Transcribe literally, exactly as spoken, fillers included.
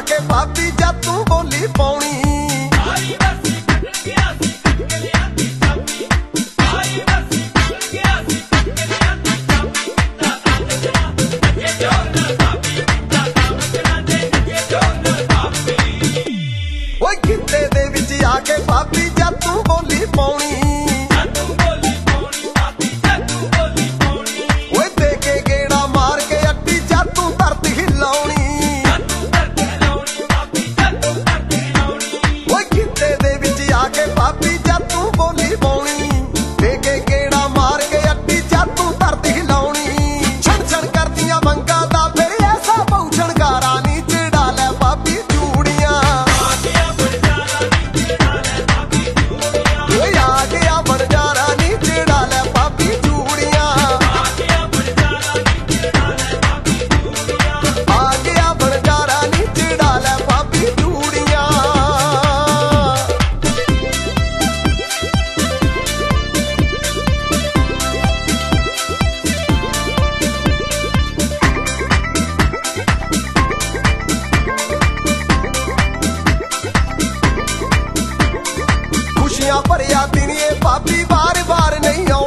के भाभी जद तू बोली पाउणी गिद्दे दे विच आके भाभी जद तू बोली पाउणी दे के गेड़ा मार के अड्डी जद तू धरती हिलाउणी गिद्दे दे विच आके भाभी जद तू बोली पाउणी दे के गेड़ा मार के अड्डी जद तू धरती हिलाउणी छण छण करदियां मंगा दा फिर ऐसा बहु छणकारा नी चढ़ा लै भाभी चूड़ियां भरिया दिन ये भाभी बार बार नहीं